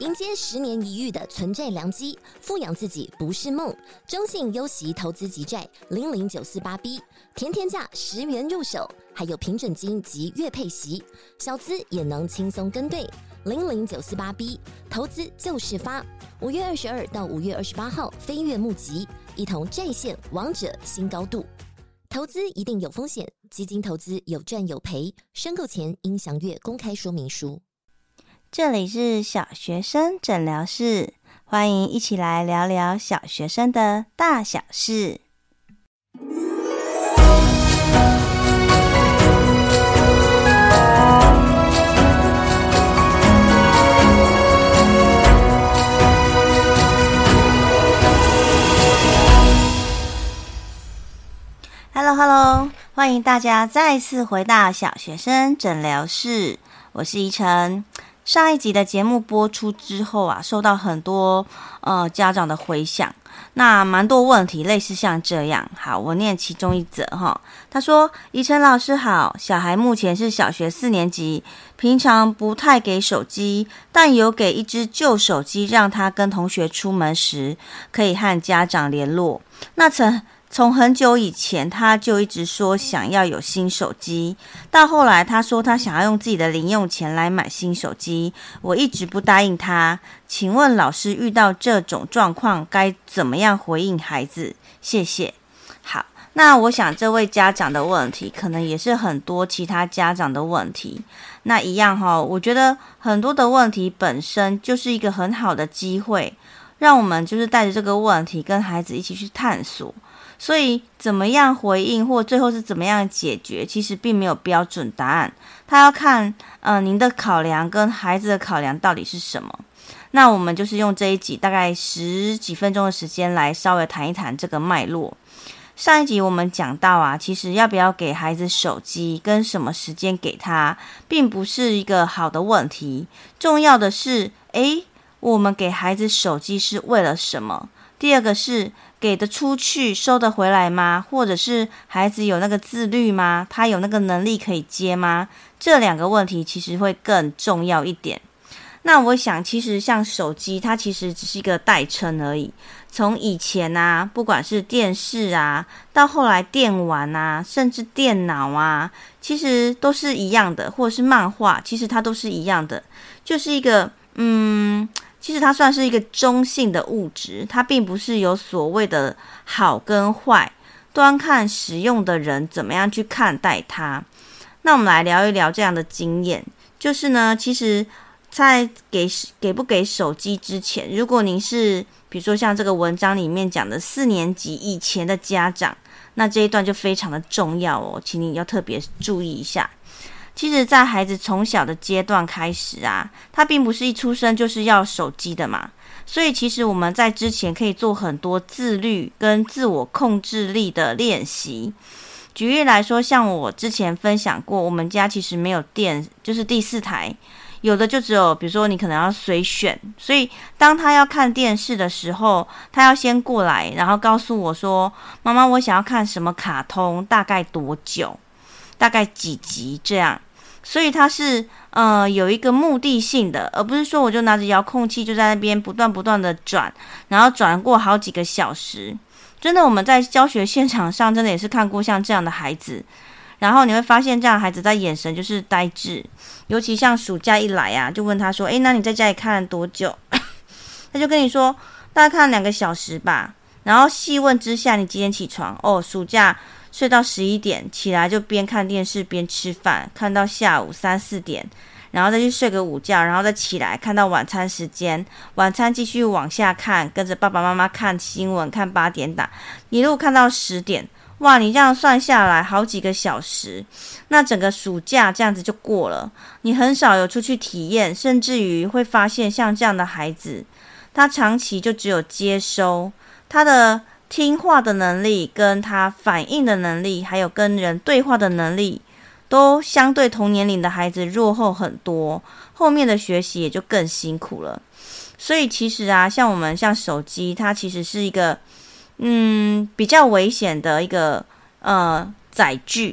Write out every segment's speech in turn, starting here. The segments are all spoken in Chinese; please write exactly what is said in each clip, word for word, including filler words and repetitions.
迎接十年一遇的存债良机，富养自己不是梦。中信优息投资级债零零九四八 B， 甜甜价十元入手，还有平准金及月配息，小资也能轻松跟对。零零九四八 B， 投资就是发。五月二十二到五月二十八号飞跃募集，一同债线王者新高度。投资一定有风险，基金投资有赚有赔，申购前应详阅公开说明书。 这里是小学生诊疗室，欢迎一起来聊聊小学生的大小事。Hello Hello， 欢迎大家再次回到小学生诊疗室，我是怡晨。上一集的节目播出之后啊，受到很多呃家长的回响，那蛮多问题类似像这样。好，我念其中一则哈。他说：怡晨老师好，小孩目前是小学四年级，平常不太给手机，但有给一只旧手机，让他跟同学出门时可以和家长联络。那曾从很久以前他就一直说想要有新手机，到后来他说他想要用自己的零用钱来买新手机，我一直不答应他。请问老师，遇到这种状况该怎么样回应孩子？谢谢。好，那我想这位家长的问题可能也是很多其他家长的问题。那一样齁，我觉得很多的问题本身就是一个很好的机会，让我们就是带着这个问题跟孩子一起去探索。所以怎么样回应或最后是怎么样解决，其实并没有标准答案，他要看呃您的考量跟孩子的考量到底是什么。那我们就是用这一集大概十几分钟的时间来稍微谈一谈这个脉络。上一集我们讲到啊，其实要不要给孩子手机跟什么时间给他并不是一个好的问题，重要的是诶我们给孩子手机是为了什么。第二个是给得出去收得回来吗？或者是孩子有那个自律吗？他有那个能力可以接吗？这两个问题其实会更重要一点。那我想其实像手机它其实只是一个代称而已，从以前啊不管是电视啊到后来电玩啊甚至电脑啊，其实都是一样的，或者是漫画，其实它都是一样的，就是一个嗯其实它算是一个中性的物质，它并不是有所谓的好跟坏，端看使用的人怎么样去看待它。那我们来聊一聊这样的经验，就是呢其实在给给不给手机之前，如果您是比如说像这个文章里面讲的四年级以前的家长，那这一段就非常的重要哦，请你要特别注意一下。其实在孩子从小的阶段开始啊，他并不是一出生就是要手机的嘛，所以其实我们在之前可以做很多自律跟自我控制力的练习。举例来说，像我之前分享过，我们家其实没有电，就是第四台，有的就只有比如说你可能要随选，所以当他要看电视的时候，他要先过来然后告诉我说，妈妈我想要看什么卡通，大概多久，大概几集这样。所以它是呃有一个目的性的，而不是说我就拿着遥控器就在那边不断不断的转，然后转过好几个小时。真的我们在教学现场上真的也是看过像这样的孩子，然后你会发现这样的孩子在眼神就是呆滞，尤其像暑假一来啊，就问他说诶那你在家里看了多久他就跟你说大概看了两个小时吧，然后细问之下你几点起床，哦暑假睡到十一点，起来就边看电视边吃饭，看到下午三四点，然后再去睡个午觉，然后再起来看到晚餐时间，晚餐继续往下看，跟着爸爸妈妈看新闻，看八点档，一路看到十点。哇，你这样算下来好几个小时，那整个暑假这样子就过了，你很少有出去体验，甚至于会发现像这样的孩子，他长期就只有接收，他的听话的能力跟他反应的能力还有跟人对话的能力都相对同年龄的孩子弱后很多，后面的学习也就更辛苦了。所以其实啊，像我们像手机，它其实是一个嗯比较危险的一个呃载具，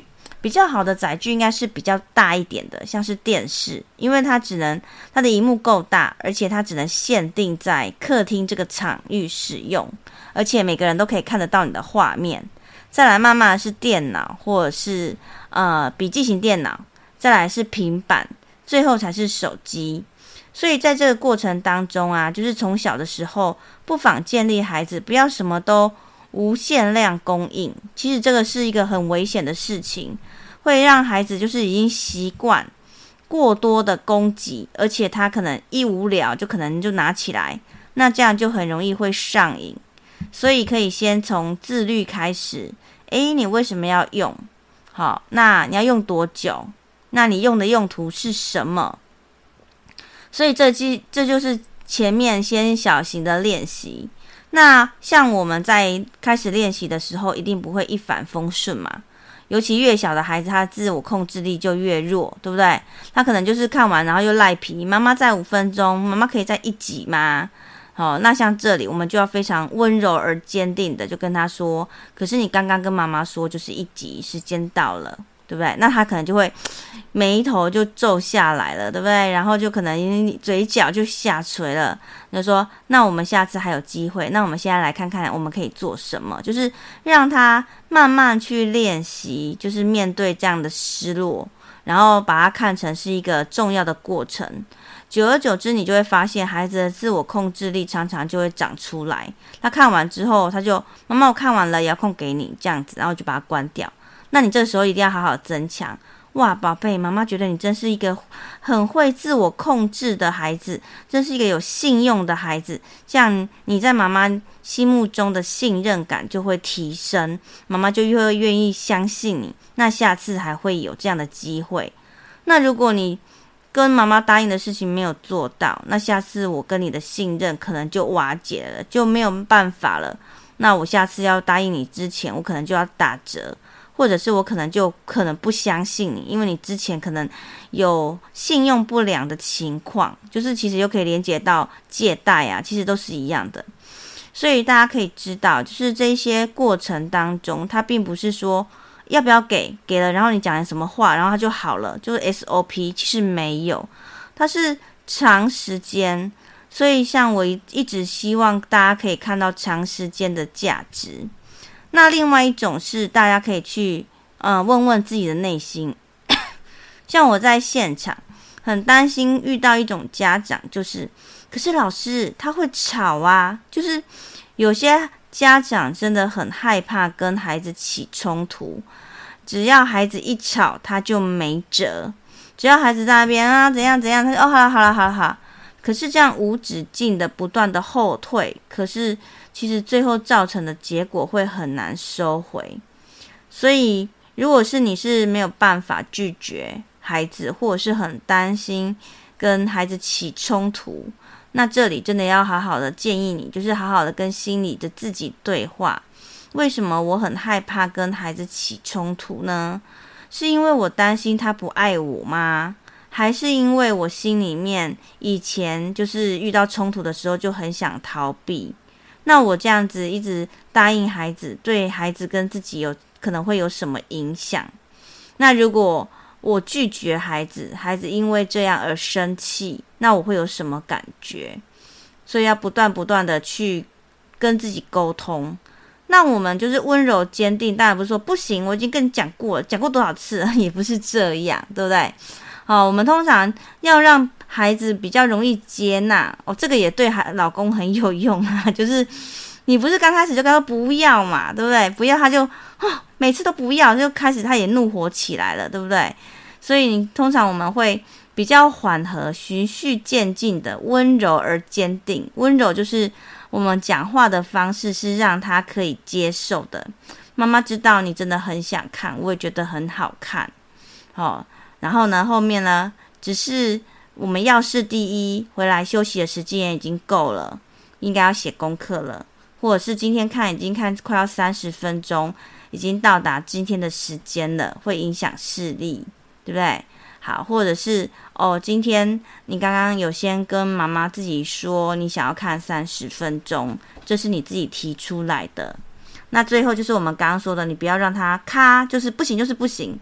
比较好的载具应该是比较大一点的，像是电视，因为它只能它的萤幕够大，而且它只能限定在客厅这个场域使用，而且每个人都可以看得到你的画面。再来慢慢的是电脑或者是呃笔记型电脑，再来是平板，最后才是手机。所以在这个过程当中啊，就是从小的时候不妨建立孩子不要什么都无限量供应，其实这个是一个很危险的事情，会让孩子就是已经习惯过多的供给，而且他可能一无聊就可能就拿起来，那这样就很容易会上瘾。所以可以先从自律开始，诶，你为什么要用？好，那你要用多久？那你用的用途是什么？所以这这就是前面先小型的练习。那像我们在开始练习的时候，一定不会一帆风顺嘛。尤其越小的孩子，他的自我控制力就越弱，对不对？他可能就是看完然后又赖皮，妈妈再五分钟，妈妈可以再一集吗？好，那像这里我们就要非常温柔而坚定的就跟他说，可是你刚刚跟妈妈说就是一集，时间到了，对不对？那他可能就会眉头就皱下来了，对不对？然后就可能嘴角就下垂了，就说那我们下次还有机会，那我们现在来看看我们可以做什么，就是让他慢慢去练习，就是面对这样的失落，然后把它看成是一个重要的过程。久而久之，你就会发现孩子的自我控制力常常就会长出来。他看完之后，他就妈妈我看完了，遥控给你这样子，然后就把它关掉。那你这时候一定要好好增强。哇，宝贝，妈妈觉得你真是一个很会自我控制的孩子，真是一个有信用的孩子。这样你在妈妈心目中的信任感就会提升，妈妈就会愿意相信你。那下次还会有这样的机会。那如果你跟妈妈答应的事情没有做到，那下次我跟你的信任可能就瓦解了，就没有办法了。那我下次要答应你之前，我可能就要打折，或者是我可能就可能不相信你，因为你之前可能有信用不良的情况，就是其实又可以连接到借贷啊，其实都是一样的。所以大家可以知道，就是这些过程当中，它并不是说要不要给，给了然后你讲了什么话然后它就好了，就是 S O P， 其实没有，它是长时间。所以像我一直希望大家可以看到长时间的价值。那另外一种是大家可以去呃问问自己的内心像我在现场很担心遇到一种家长，就是可是老师他会吵啊，就是有些家长真的很害怕跟孩子起冲突，只要孩子一吵他就没辙，只要孩子在那边啊怎样怎样，他就哦好了好了好了好了，可是这样无止境的不断的后退，可是其实最后造成的结果会很难收回。所以如果是你是没有办法拒绝孩子，或者是很担心跟孩子起冲突，那这里真的要好好的建议你，就是好好的跟心里的自己对话。为什么我很害怕跟孩子起冲突呢？是因为我担心他不爱我吗？还是因为我心里面以前就是遇到冲突的时候就很想逃避？那我这样子一直答应孩子，对孩子跟自己有可能会有什么影响？那如果我拒绝孩子，孩子因为这样而生气，那我会有什么感觉？所以要不断不断的去跟自己沟通。那我们就是温柔坚定，当然不是说不行，我已经跟你讲过了，讲过多少次了，也不是这样，对不对？好，我们通常要让孩子比较容易接纳哦，这个也对老公很有用啊，就是你不是刚开始就跟他说不要嘛，对不对？不要他就哦，每次都不要，就开始他也怒火起来了，对不对？所以你通常我们会比较缓和，循序渐进的温柔而坚定。温柔就是我们讲话的方式是让他可以接受的。妈妈知道你真的很想看，我也觉得很好看，哦。然后呢，后面呢，只是我们要事第一，回来休息的时间已经够了，应该要写功课了，或者是今天看已经看快要三十分钟，已经到达今天的时间了，会影响视力，对不对？好，或者是哦，今天你刚刚有先跟妈妈自己说你想要看三十分钟，这是你自己提出来的。那最后就是我们刚刚说的，你不要让他咔，就是不行就是不行，你不是刚开始就跟他说不要嘛，对不对？不要他就哦，每次都不要，就开始他也怒火起来了，对不对？所以你通常我们会比较缓和，循序渐进的温柔而坚定。温柔就是我们讲话的方式是让他可以接受的。妈妈知道你真的很想看，我也觉得很好看，哦。然后呢，后面呢，只是我们要事第一，回来休息的时间已经够了，应该要写功课了，或者是今天看已经看快要三十分钟，已经到达今天的时间了，会影响视力，对不对？好，或者是哦，今天你刚刚有先跟妈妈自己说你想要看三十分钟，这是你自己提出来的。那最后就是我们刚刚说的，你不要让他咔，就是不行就是不行，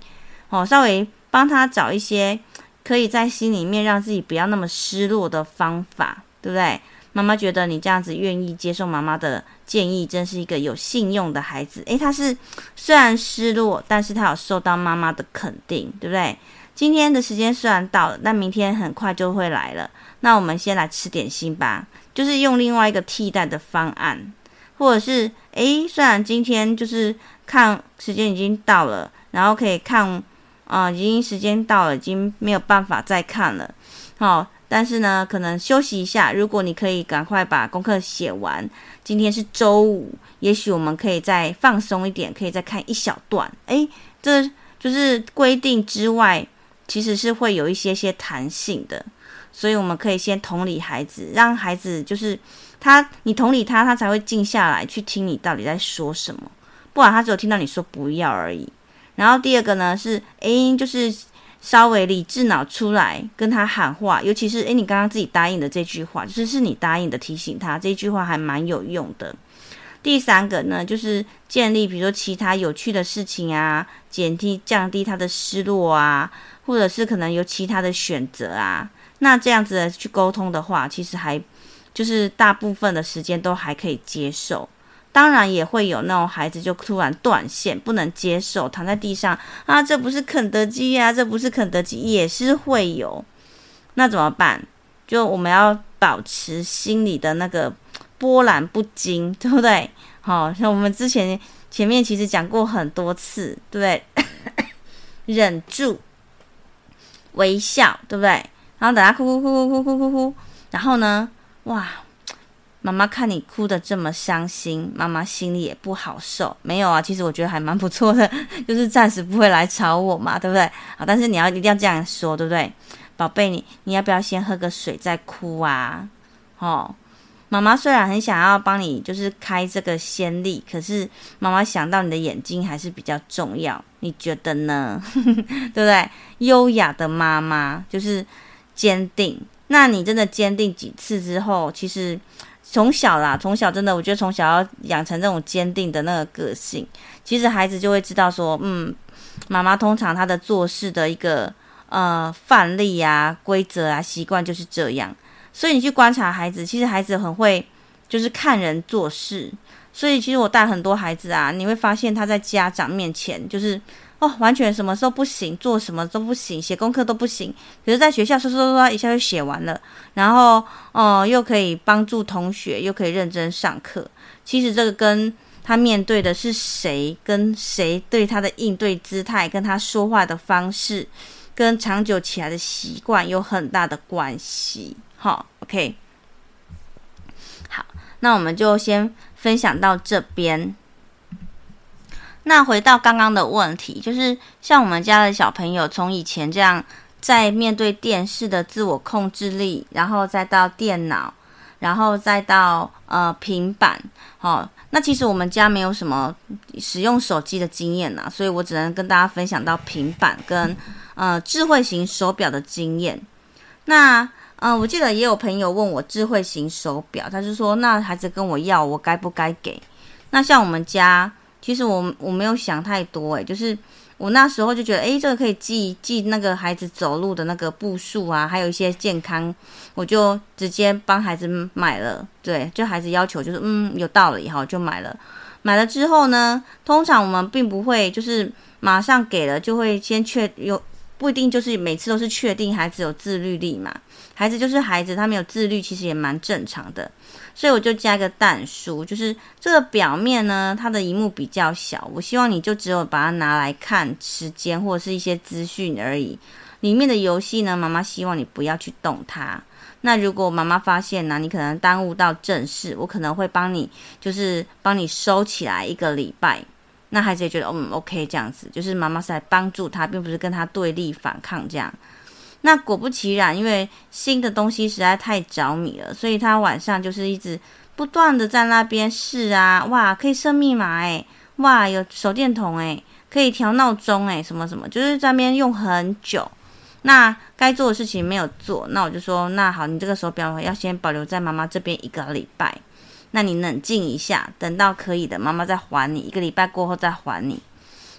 哦，稍微帮他找一些可以在心里面让自己不要那么失落的方法，对不对？妈妈觉得你这样子愿意接受妈妈的建议，真是一个有信用的孩子。诶，他是虽然失落，但是他有受到妈妈的肯定，对不对？今天的时间虽然到了，但明天很快就会来了。那我们先来吃点心吧，就是用另外一个替代的方案，或者是诶，虽然今天就是看时间已经到了，然后可以看，呃，已经时间到了，已经没有办法再看了，好。但是呢，可能休息一下。如果你可以赶快把功课写完，今天是周五，也许我们可以再放松一点，可以再看一小段。诶，这就是规定之外，其实是会有一些些弹性的。所以我们可以先同理孩子，让孩子就是他，你同理他，他才会静下来去听你到底在说什么。不然他只有听到你说不要而已。然后第二个呢是，诶，就是稍微理智脑出来跟他喊话，尤其是诶你刚刚自己答应的这句话，就是是你答应的，提醒他这句话还蛮有用的。第三个呢，就是建立比如说其他有趣的事情啊，减低降低他的失落啊，或者是可能有其他的选择啊。那这样子的去沟通的话，其实还就是大部分的时间都还可以接受。当然也会有那种孩子就突然断线，不能接受，躺在地上啊，这不是肯德基啊，这不是肯德基，也是会有。那怎么办？就我们要保持心里的那个波澜不惊，对不对？好，像我们之前前面其实讲过很多次，对不对？忍住，微笑，对不对？然后等他哭哭哭哭哭哭哭哭，然后呢，哇！妈妈看你哭得这么伤心，妈妈心里也不好受。没有啊，其实我觉得还蛮不错的，就是暂时不会来吵我嘛，对不对？好，但是你要一定要这样说，对不对？宝贝，你你要不要先喝个水再哭啊？哦，妈妈虽然很想要帮你就是开这个先例，可是妈妈想到你的眼睛还是比较重要，你觉得呢？对不对？优雅的妈妈就是坚定。那你真的坚定几次之后，其实从小啦，从小真的，我觉得从小要养成这种坚定的那个个性，其实孩子就会知道说，嗯，妈妈通常她的做事的一个呃范例啊、规则啊、习惯就是这样。所以你去观察孩子，其实孩子很会就是看人做事。所以其实我带很多孩子啊，你会发现他在家长面前就是哦，完全什么时候不行，做什么都不行，写功课都不行。可是在学校说说说一下就写完了，然后哦、呃，又可以帮助同学，又可以认真上课。其实这个跟他面对的是谁，跟谁对他的应对姿态，跟他说话的方式，跟长久起来的习惯有很大的关系。好 ，OK， 好，那我们就先分享到这边。那回到刚刚的问题，就是像我们家的小朋友从以前这样在面对电视的自我控制力，然后再到电脑，然后再到呃平板，哦，那其实我们家没有什么使用手机的经验啦，所以我只能跟大家分享到平板跟呃智慧型手表的经验。那呃我记得也有朋友问我智慧型手表，他就说那孩子跟我要，我该不该给？那像我们家其实我我没有想太多诶，就是我那时候就觉得，诶，这个可以记记那个孩子走路的那个步数啊，还有一些健康，我就直接帮孩子买了。对，就孩子要求就是嗯有道理哈，就买了。买了之后呢，通常我们并不会就是马上给了就会先确有，不一定就是每次都是确定孩子有自律力嘛。孩子就是孩子，他没有自律其实也蛮正常的。所以我就加一个但书，就是这个表面呢，它的萤幕比较小，我希望你就只有把它拿来看时间或者是一些资讯而已。里面的游戏呢，妈妈希望你不要去动它。那如果妈妈发现呢、啊，你可能耽误到正事，我可能会帮你，就是帮你收起来一个礼拜。那孩子也觉得嗯 OK 这样子，就是妈妈是来帮助他，并不是跟他对立反抗这样。那果不其然，因为新的东西实在太着迷了，所以他晚上就是一直不断的在那边试啊，哇，可以设密码诶，哇，有手电筒诶，可以调闹钟诶，什么什么，就是在那边用很久。那该做的事情没有做，那我就说，那好，你这个手表要先保留在妈妈这边一个礼拜，那你冷静一下，等到可以的，妈妈再还你，一个礼拜过后再还你。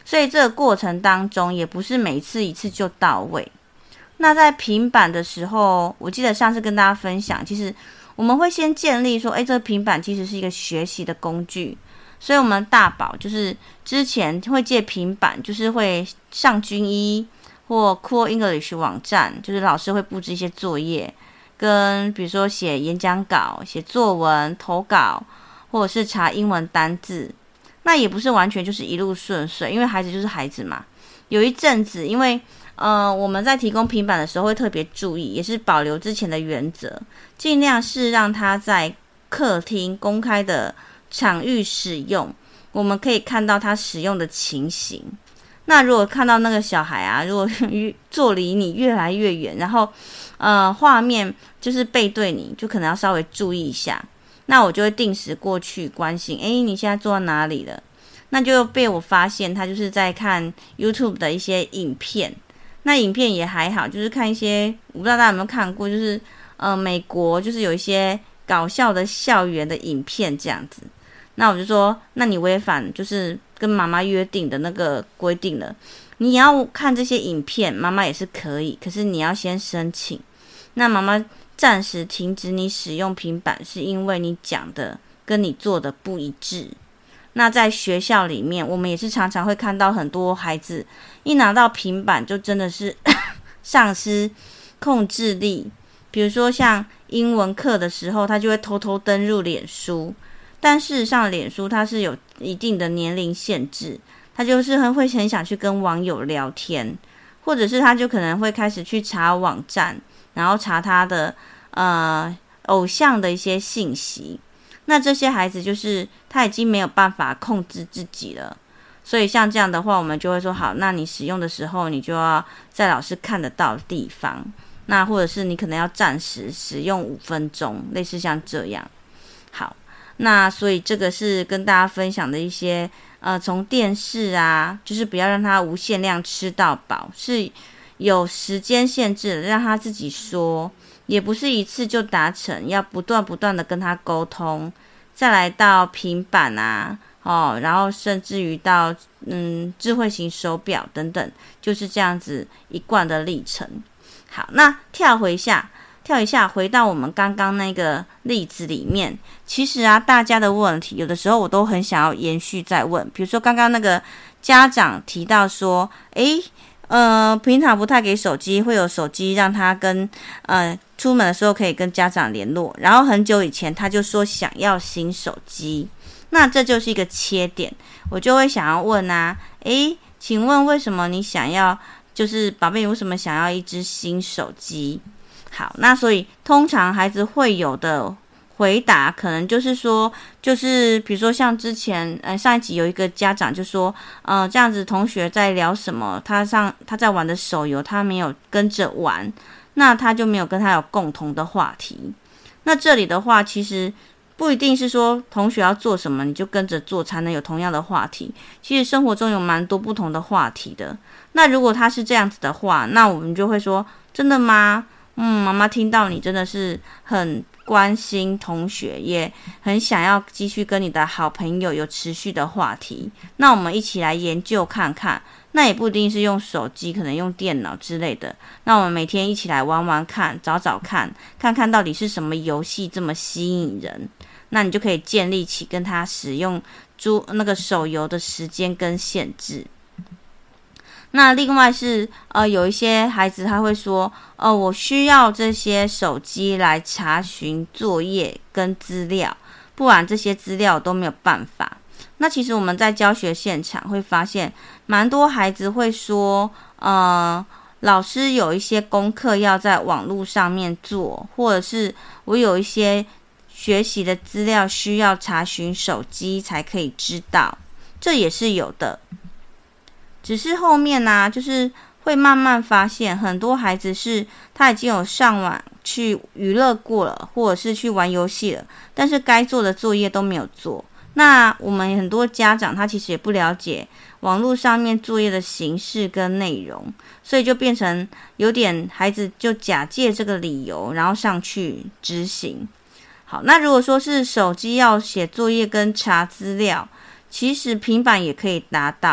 所以这个过程当中也不是每次一次就到位。那在平板的时候，我记得上次跟大家分享，其实我们会先建立说，诶，这个平板其实是一个学习的工具，所以我们大宝就是之前会借平板，就是会上军医或 Cool English 网站，就是老师会布置一些作业，跟比如说写演讲稿、写作文、投稿，或者是查英文单字。那也不是完全就是一路顺遂，因为孩子就是孩子嘛。有一阵子，因为呃我们在提供平板的时候会特别注意，也是保留之前的原则，尽量是让他在客厅公开的场域使用，我们可以看到他使用的情形。那如果看到那个小孩啊，如果坐离你越来越远，然后呃画面就是背对你，就可能要稍微注意一下。那我就会定时过去关心，诶，你现在坐到哪里了？那就被我发现他就是在看 YouTube 的一些影片。那影片也还好，就是看一些，我不知道大家有没有看过，就是呃美国就是有一些搞笑的校园的影片这样子。那我就说，那你违反就是跟妈妈约定的那个规定了。你要看这些影片，妈妈也是可以，可是你要先申请。那妈妈暂时停止你使用平板，是因为你讲的跟你做的不一致。那在学校里面，我们也是常常会看到很多孩子一拿到平板就真的是丧失控制力。比如说像英文课的时候，他就会偷偷登入脸书，但事实上脸书它是有一定的年龄限制，他就是很会很想去跟网友聊天，或者是他就可能会开始去查网站，然后查他的呃偶像的一些信息。那这些孩子就是他已经没有办法控制自己了，所以像这样的话，我们就会说好，那你使用的时候你就要在老师看得到的地方，那或者是你可能要暂时使用五分钟，类似像这样。好，那所以这个是跟大家分享的一些呃从电视啊，就是不要让他无限量吃到饱，是有时间限制的，让他自己说，也不是一次就达成，要不断不断的跟他沟通，再来到平板啊，哦，然后甚至于到嗯智慧型手表等等，就是这样子一贯的历程。好，那跳回一下，跳一下，回到我们刚刚那个例子里面，其实啊，大家的问题有的时候我都很想要延续再问，比如说刚刚那个家长提到说，诶。呃，平常不太给手机，会有手机让他跟呃出门的时候可以跟家长联络，然后很久以前他就说想要新手机，那这就是一个切点，我就会想要问啊，诶，请问为什么你想要，就是宝贝，你为什么想要一只新手机？好，那所以通常孩子会有的回答可能就是说，就是比如说像之前呃上一集有一个家长就说，呃这样子同学在聊什么，他上他在玩的手游他没有跟着玩，那他就没有跟他有共同的话题。那这里的话其实不一定是说同学要做什么你就跟着做才能有同样的话题，其实生活中有蛮多不同的话题的。那如果他是这样子的话，那我们就会说，真的吗？嗯，妈妈听到你真的是很关心同学，也很想要继续跟你的好朋友有持续的话题，那我们一起来研究看看，那也不一定是用手机，可能用电脑之类的，那我们每天一起来玩玩看，找找看，看看到底是什么游戏这么吸引人，那你就可以建立起跟他使用珠那个手游的时间跟限制。那另外是呃有一些孩子他会说，呃我需要这些手机来查询作业跟资料，不然这些资料都没有办法。那其实我们在教学现场会发现，蛮多孩子会说，呃老师有一些功课要在网络上面做，或者是我有一些学习的资料需要查询手机才可以知道，这也是有的。只是后面呢、啊，就是会慢慢发现，很多孩子是他已经有上网去娱乐过了，或者是去玩游戏了，但是该做的作业都没有做。那我们很多家长他其实也不了解网络上面作业的形式跟内容，所以就变成有点孩子就假借这个理由，然后上去执行。好，那如果说是手机要写作业跟查资料，其实平板也可以达到。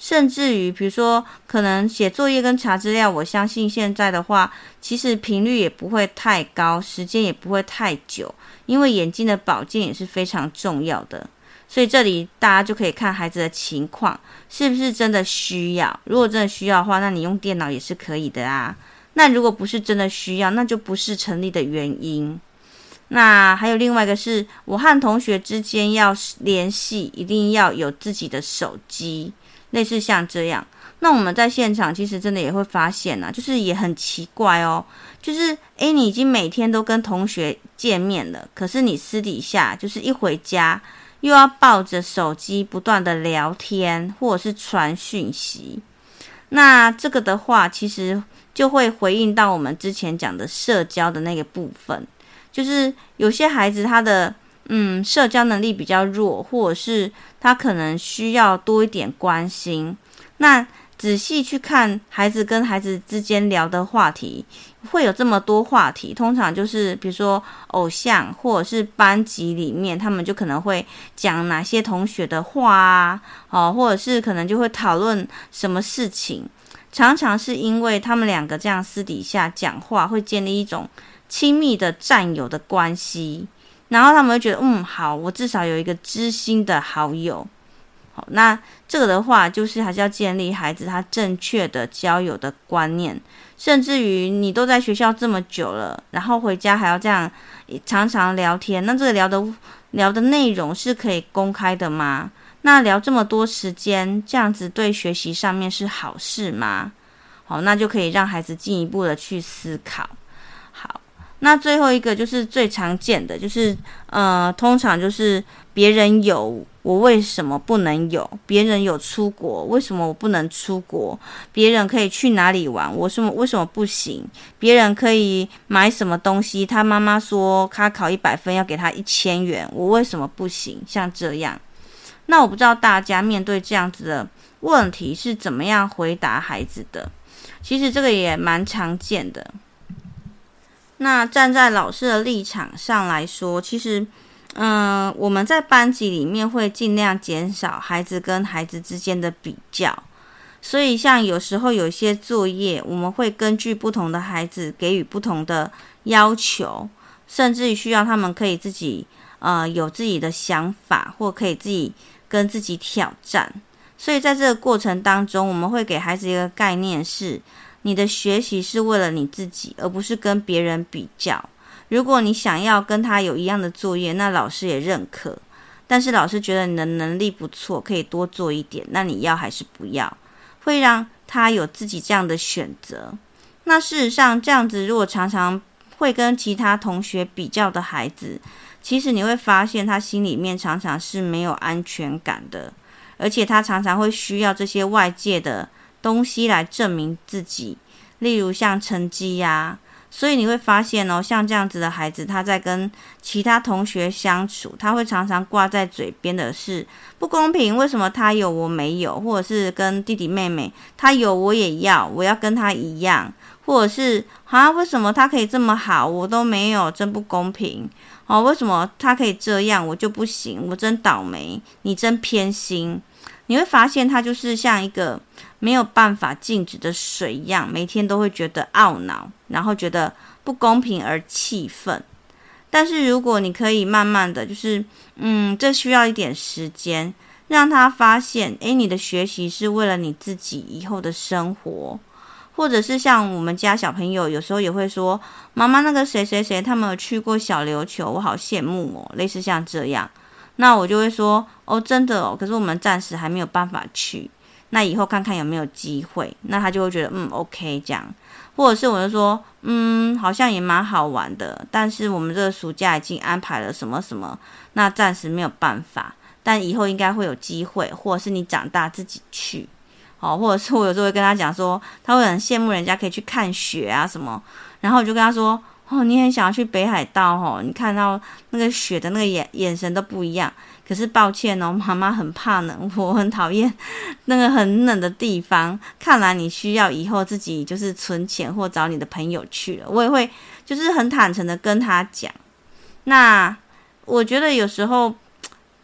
甚至于比如说可能写作业跟查资料，我相信现在的话其实频率也不会太高，时间也不会太久，因为眼睛的保健也是非常重要的。所以这里大家就可以看孩子的情况是不是真的需要，如果真的需要的话，那你用电脑也是可以的啊。那如果不是真的需要，那就不是成立的原因。那还有另外一个是，我和同学之间要联系，一定要有自己的手机，类似像这样。那我们在现场其实真的也会发现啊，就是也很奇怪哦，就是诶你已经每天都跟同学见面了，可是你私底下就是一回家又要抱着手机不断的聊天或者是传讯息。那这个的话其实就会回应到我们之前讲的社交的那个部分，就是有些孩子他的嗯社交能力比较弱，或者是他可能需要多一点关心。那仔细去看孩子跟孩子之间聊的话题，会有这么多话题，通常就是比如说偶像或者是班级里面，他们就可能会讲哪些同学的话啊，哦，或者是可能就会讨论什么事情。常常是因为他们两个这样私底下讲话，会建立一种亲密的战友的关系，然后他们会觉得嗯好，我至少有一个知心的好友。好，那这个的话就是还是要建立孩子他正确的交友的观念，甚至于你都在学校这么久了，然后回家还要这样常常聊天，那这个聊的聊的内容是可以公开的吗？那聊这么多时间，这样子对学习上面是好事吗？好，那就可以让孩子进一步的去思考。好，那最后一个就是最常见的，就是呃，通常就是别人有，我为什么不能有？别人有出国，为什么我不能出国？别人可以去哪里玩，我什么为什么不行？别人可以买什么东西，他妈妈说他考一百分要给他一千元，我为什么不行？像这样。那我不知道大家面对这样子的问题是怎么样回答孩子的，其实这个也蛮常见的。那站在老师的立场上来说，其实嗯，我们在班级里面会尽量减少孩子跟孩子之间的比较，所以像有时候有一些作业，我们会根据不同的孩子给予不同的要求，甚至于需要他们可以自己呃有自己的想法，或可以自己跟自己挑战。所以在这个过程当中，我们会给孩子一个概念是，你的学习是为了你自己，而不是跟别人比较。如果你想要跟他有一样的作业，那老师也认可，但是老师觉得你的能力不错，可以多做一点，那你要还是不要？会让他有自己这样的选择。那事实上这样子，如果常常会跟其他同学比较的孩子，其实你会发现他心里面常常是没有安全感的，而且他常常会需要这些外界的东西来证明自己，例如像成绩呀、啊。所以你会发现哦，像这样子的孩子，他在跟其他同学相处，他会常常挂在嘴边的是不公平，为什么他有我没有？或者是跟弟弟妹妹，他有我也要，我要跟他一样，或者是啊，为什么他可以这么好，我都没有，真不公平哦，为什么他可以这样，我就不行，我真倒霉，你真偏心。你会发现他就是像一个没有办法静止的水一样，每天都会觉得懊恼，然后觉得不公平而气愤。但是如果你可以慢慢的就是嗯，这需要一点时间，让他发现诶，你的学习是为了你自己以后的生活。或者是像我们家小朋友有时候也会说，妈妈那个谁谁谁他们有去过小琉球，我好羡慕哦，类似像这样。那我就会说哦，真的哦，可是我们暂时还没有办法去，那以后看看有没有机会。那他就会觉得嗯 OK 这样。或者是我就说嗯，好像也蛮好玩的，但是我们这个暑假已经安排了什么什么，那暂时没有办法，但以后应该会有机会，或者是你长大自己去。好，或者是我有时候会跟他讲说，他会很羡慕人家可以去看雪啊什么，然后我就跟他说哦，你很想要去北海道哦，你看到那个雪的那个眼眼神都不一样。可是抱歉哦，妈妈很怕冷，我很讨厌那个很冷的地方。看来你需要以后自己就是存钱或找你的朋友去了。我也会就是很坦诚的跟他讲。那我觉得有时候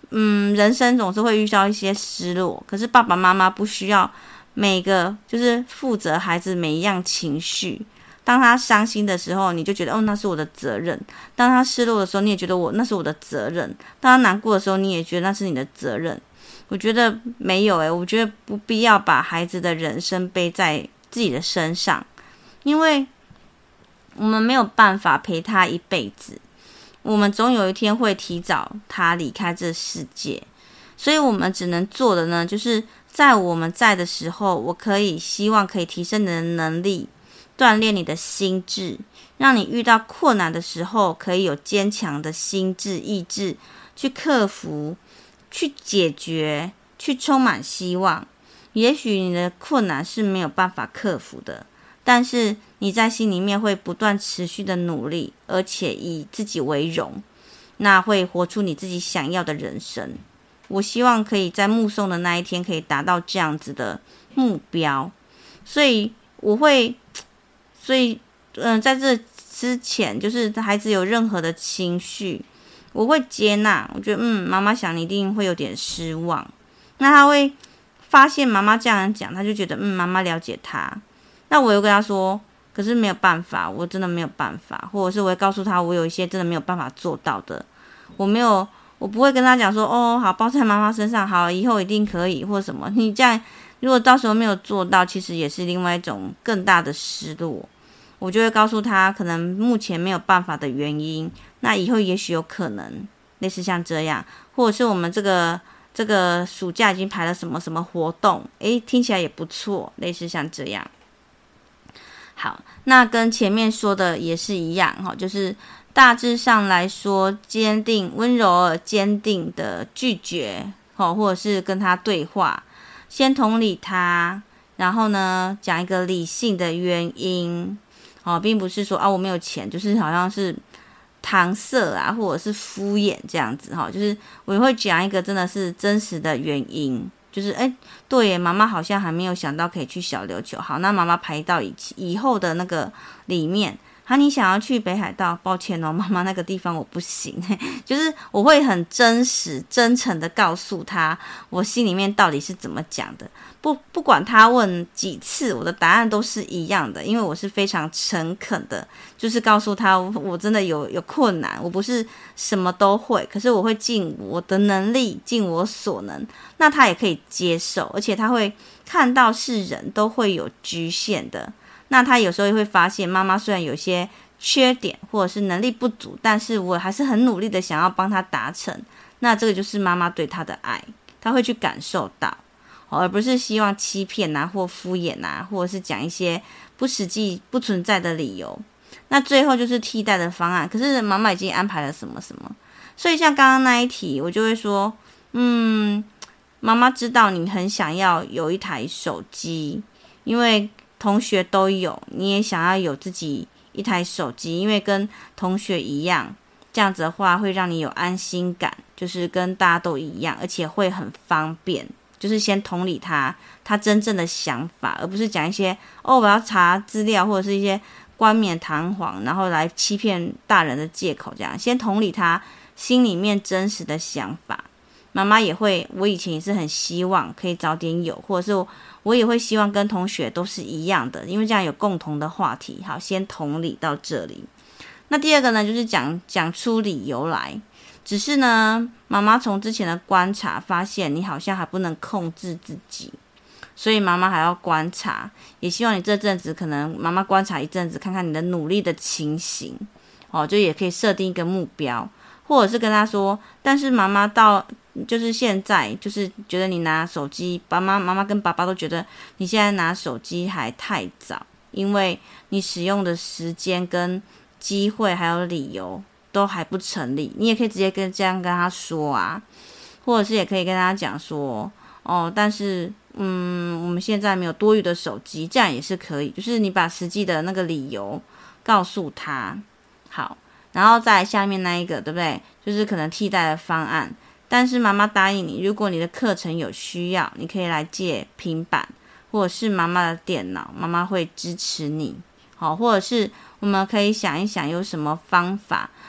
嗯，人生总是会遇到一些失落，可是爸爸妈妈不需要每个就是负责孩子每一样情绪。当他伤心的时候，你就觉得哦，那是我的责任；当他失落的时候，你也觉得我那是我的责任；当他难过的时候，你也觉得那是你的责任。我觉得没有诶，我觉得不必要把孩子的人生背在自己的身上，因为我们没有办法陪他一辈子，我们总有一天会提早他离开这世界，所以我们只能做的呢，就是在我们在的时候，我可以希望可以提升你的能力，锻炼你的心智，让你遇到困难的时候可以有坚强的心智意志去克服，去解决，去充满希望。也许你的困难是没有办法克服的，但是你在心里面会不断持续的努力，而且以自己为荣，那会活出你自己想要的人生。我希望可以在目送的那一天可以达到这样子的目标，所以我会所以嗯、呃，在这之前，就是孩子有任何的情绪，我会接纳。我觉得嗯，妈妈想你一定会有点失望，那他会发现妈妈这样讲，他就觉得嗯，妈妈了解他。那我又跟他说，可是没有办法，我真的没有办法，或者是我会告诉他，我有一些真的没有办法做到的，我没有，我不会跟他讲说，哦，好，包在妈妈身上，好，以后一定可以，或什么。你这样，如果到时候没有做到，其实也是另外一种更大的失落。我就会告诉他，可能目前没有办法的原因，那以后也许有可能，类似像这样，或者是我们这个这个暑假已经排了什么什么活动，诶，听起来也不错，类似像这样。好，那跟前面说的也是一样，就是大致上来说，坚定、温柔而坚定的拒绝，或者是跟他对话，先同理他，然后呢，讲一个理性的原因，并不是说啊我没有钱，就是好像是搪塞啊，或者是敷衍这样子，就是我会讲一个真的是真实的原因。就是哎，对耶，妈妈好像还没有想到可以去小琉球。好，那妈妈排到以以后的那个里面。好，你想要去北海道？抱歉哦，妈妈那个地方我不行。就是我会很真实、真诚的告诉他，我心里面到底是怎么讲的。不不管他问几次，我的答案都是一样的，因为我是非常诚恳的，就是告诉他我真的有有困难，我不是什么都会，可是我会尽我的能力，尽我所能。那他也可以接受，而且他会看到是人都会有局限的。那他有时候也会发现，妈妈虽然有些缺点或者是能力不足，但是我还是很努力的想要帮他达成。那这个就是妈妈对他的爱，他会去感受到。而不是希望欺骗啊或敷衍啊，或者是讲一些不实际不存在的理由。那最后就是替代的方案，可是妈妈已经安排了什么什么，所以像刚刚那一题，我就会说嗯，妈妈知道你很想要有一台手机，因为同学都有，你也想要有自己一台手机，因为跟同学一样，这样子的话会让你有安心感，就是跟大家都一样，而且会很方便。就是先同理他他真正的想法，而不是讲一些哦我要查资料或者是一些冠冕堂皇然后来欺骗大人的借口，这样先同理他心里面真实的想法。妈妈也会，我以前也是很希望可以早点有，或者是 我, 我也会希望跟同学都是一样的，因为这样有共同的话题。好，先同理到这里。那第二个呢，就是讲讲出理由来。只是呢，妈妈从之前的观察发现你好像还不能控制自己，所以妈妈还要观察，也希望你这阵子可能妈妈观察一阵子，看看你的努力的情形，哦，就也可以设定一个目标，或者是跟他说，但是妈妈到就是现在就是觉得你拿手机，爸妈妈妈跟爸爸都觉得你现在拿手机还太早，因为你使用的时间跟机会还有理由都还不成立。你也可以直接跟这样跟他说啊，或者是也可以跟他讲说哦，但是嗯，我们现在没有多余的手机，这样也是可以，就是你把实际的那个理由告诉他。好，然后再来下面那一个，对不对？就是可能替代的方案，但是妈妈答应你，如果你的课程有需要，你可以来借平板或者是妈妈的电脑，妈妈会支持你。好，或者是我们可以想一想有什么方法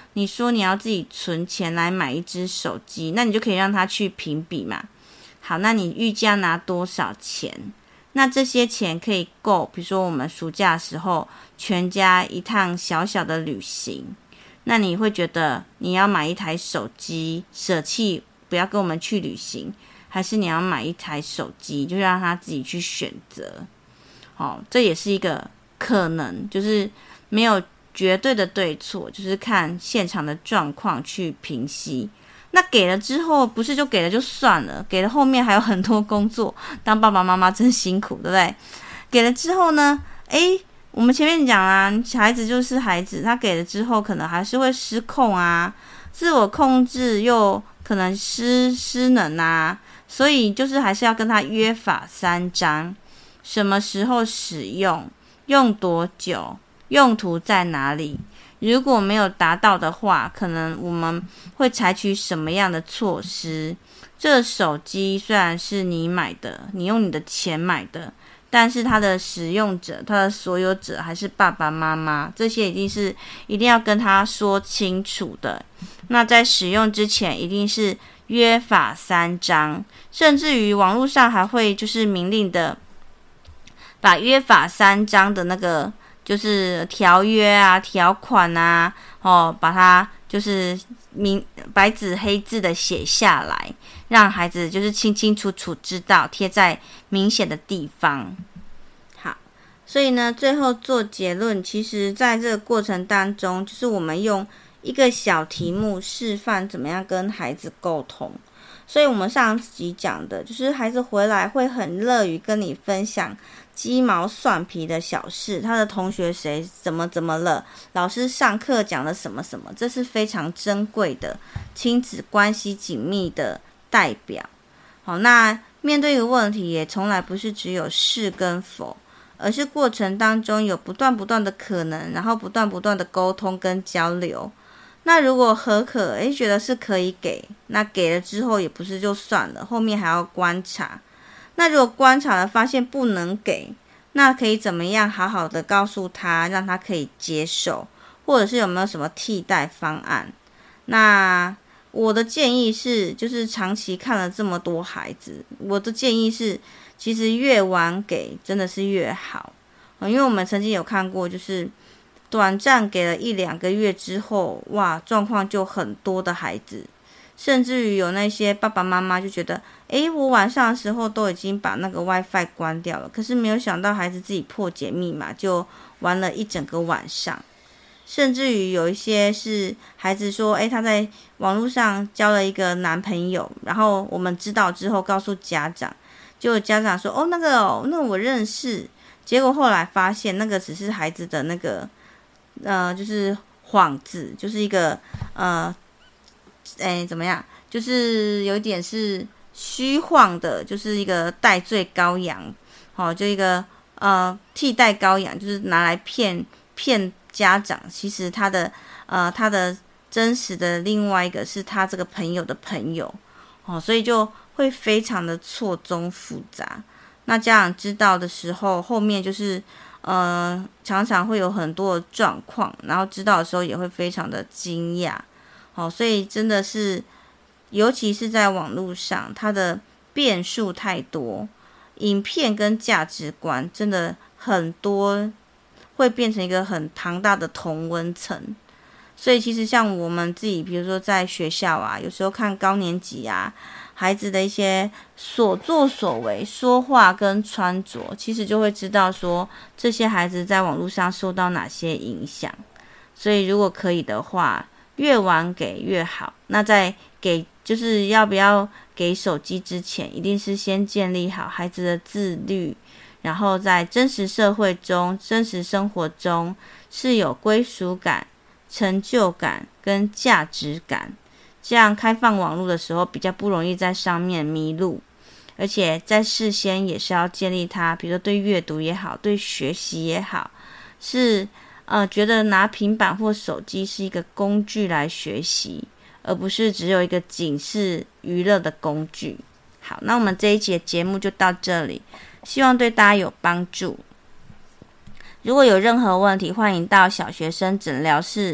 你说你要自己存钱来买一只手机，那你就可以让他去评比嘛。好，那你预计要拿多少钱？那这些钱可以够，比如说我们暑假的时候全家一趟小小的旅行，那你会觉得你要买一台手机，舍弃不要跟我们去旅行，还是你要买一台手机，就让他自己去选择。哦，这也是一个可能，就是没有绝对的对错，就是看现场的状况去评析。那给了之后，不是就给了就算了，给了后面还有很多工作，当爸爸妈妈真辛苦，对不对？给了之后呢，诶，我们前面讲啦，孩子就是孩子，他给了之后可能还是会失控啊，自我控制又可能失失能啊，所以就是还是要跟他约法三章，什么时候使用，用多久，用途在哪里。如果没有达到的话，可能我们会采取什么样的措施？这手机虽然是你买的，你用你的钱买的，但是它的使用者，它的所有者还是爸爸妈妈，这些一定是一定要跟他说清楚的。那在使用之前，一定是约法三章，甚至于网络上还会就是明令的把约法三章的那个就是条约啊、条款啊，哦，把它就是明白纸黑字的写下来，让孩子就是清清楚楚知道，贴在明显的地方。好，所以呢，最后做结论，其实在这个过程当中，就是我们用一个小题目示范怎么样跟孩子沟通。所以我们上集讲的就是孩子回来会很乐于跟你分享鸡毛蒜皮的小事，他的同学谁怎么怎么了，老师上课讲了什么什么，这是非常珍贵的亲子关系紧密的代表。好，那面对一个问题也从来不是只有是跟否，而是过程当中有不断不断的可能，然后不断不断的沟通跟交流。那如果何可诶觉得是可以给，那给了之后也不是就算了，后面还要观察。那如果观察了发现不能给，那可以怎么样好好的告诉他，让他可以接受，或者是有没有什么替代方案。那我的建议是，就是长期看了这么多孩子，我的建议是其实越晚给真的是越好。因为我们曾经有看过，就是短暂给了一两个月之后，哇，状况就很多的孩子，甚至于有那些爸爸妈妈就觉得，诶，我晚上的时候都已经把那个 WiFi 关掉了，可是没有想到孩子自己破解密码，就玩了一整个晚上。甚至于有一些是孩子说，诶，他在网络上交了一个男朋友，然后我们知道之后告诉家长，结果家长说，哦，那个哦，那个我认识，结果后来发现那个只是孩子的那个呃，就是幌子，就是一个呃，哎，怎么样？就是有一点是虚晃的，就是一个代罪羔羊，哦，就一个呃替代羔羊，就是拿来骗骗家长。其实他的呃他的真实的另外一个是他这个朋友的朋友，哦，所以就会非常的错综复杂。那家长知道的时候，后面就是呃，常常会有很多的状况，然后知道的时候也会非常的惊讶。好，所以真的是，尤其是在网络上，它的变数太多，影片跟价值观真的很多，会变成一个很庞大的同温层。所以其实像我们自己，比如说在学校啊，有时候看高年级啊，孩子的一些所作所为、说话跟穿着，其实就会知道说这些孩子在网络上受到哪些影响。所以如果可以的话，越晚给越好。那在给就是要不要给手机之前，一定是先建立好孩子的自律，然后在真实社会中、真实生活中是有归属感、成就感跟价值感。这样开放网络的时候比较不容易在上面迷路，而且在事先也是要建立他，比如说对阅读也好，对学习也好，是呃觉得拿平板或手机是一个工具来学习，而不是只有一个警示娱乐的工具。好，那我们这一期的节目就到这里，希望对大家有帮助。如果有任何问题，欢迎到小学生诊疗室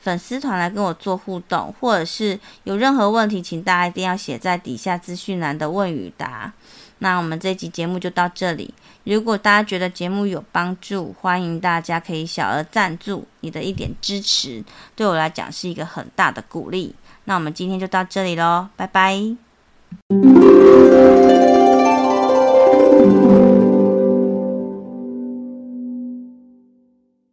粉丝团来跟我做互动，或者是有任何问题，请大家一定要写在底下资讯栏的问与答。那我们这集节目就到这里。如果大家觉得节目有帮助，欢迎大家可以小额赞助，你的一点支持对我来讲是一个很大的鼓励。那我们今天就到这里咯，拜拜。